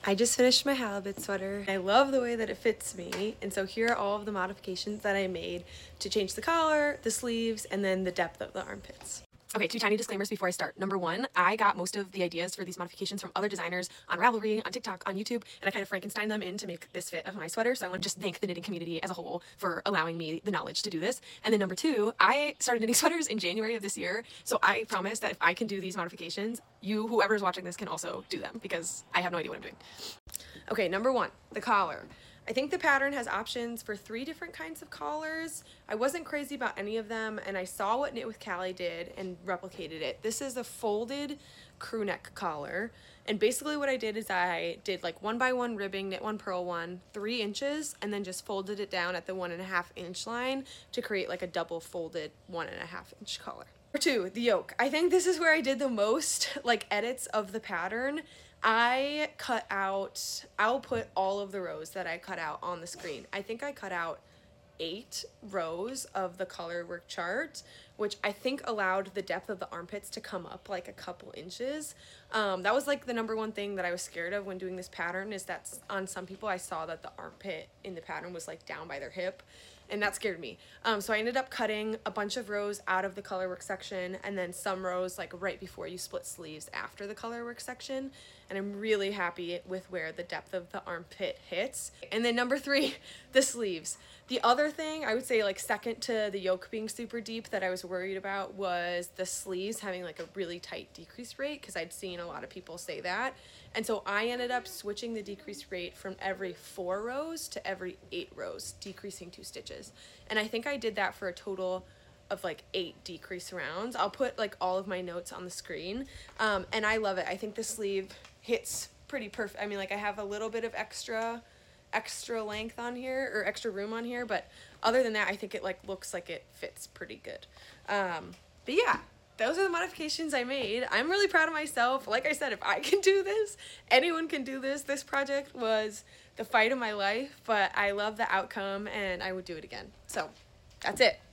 I just finished my halibut sweater. I love the way that it fits me, and so here are all of the modifications that I made to change the collar, the sleeves, and then the depth of the armpits. Okay, 2 tiny disclaimers before I start. Number 1, I got most of the ideas for these modifications from other designers on Ravelry, on TikTok, on YouTube, and I kind of Frankenstein them in to make this fit of my sweater. So I want to just thank the knitting community as a whole for allowing me the knowledge to do this. And then number 2, I started knitting sweaters in January of this year. So I promise that if I can do these modifications, whoever's watching this, can also do them because I have no idea what I'm doing. Okay, number 1, the collar. I think the pattern has options for 3 different kinds of collars. I wasn't crazy about any of them, and I saw what Knit with Callie did and replicated it. This is a folded crew neck collar, and basically what I did is I did like 1x1 ribbing, knit 1, purl 1, 3 inches, and then just folded it down at the 1.5 inch line to create like a double folded 1.5 inch collar. Number 2, the yoke. I think this is where I did the most like edits of the pattern. I'll put all of the rows that I cut out on the screen. I think I cut out 8 rows of the color work chart, which I think allowed the depth of the armpits to come up like a couple inches. That was like the number 1 thing that I was scared of when doing this pattern, is that on some people I saw that the armpit in the pattern was like down by their hip, and that scared me. So I ended up cutting a bunch of rows out of the colorwork section, and then some rows like right before you split sleeves after the colorwork section, and I'm really happy with where the depth of the armpit hits. And then number 3, the sleeves. The other thing I would say, like second to the yoke being super deep, that I was worried about was the sleeves having like a really tight decrease rate, because I'd seen a lot of people say that. And so I ended up switching the decrease rate from every 4 rows to every 8 rows, decreasing 2 stitches. And I think I did that for a total of like 8 decrease rounds. I'll put like all of my notes on the screen. And I love it. I think the sleeve hits pretty perfect. I mean, like I have a little bit of extra length on here, or extra room on here, but other than that, I think it like looks like it fits pretty good. But yeah, those are the modifications I made. I'm really proud of myself. Like I said, if I can do this, anyone can do this. This project was the fight of my life, but I love the outcome and I would do it again. So that's it.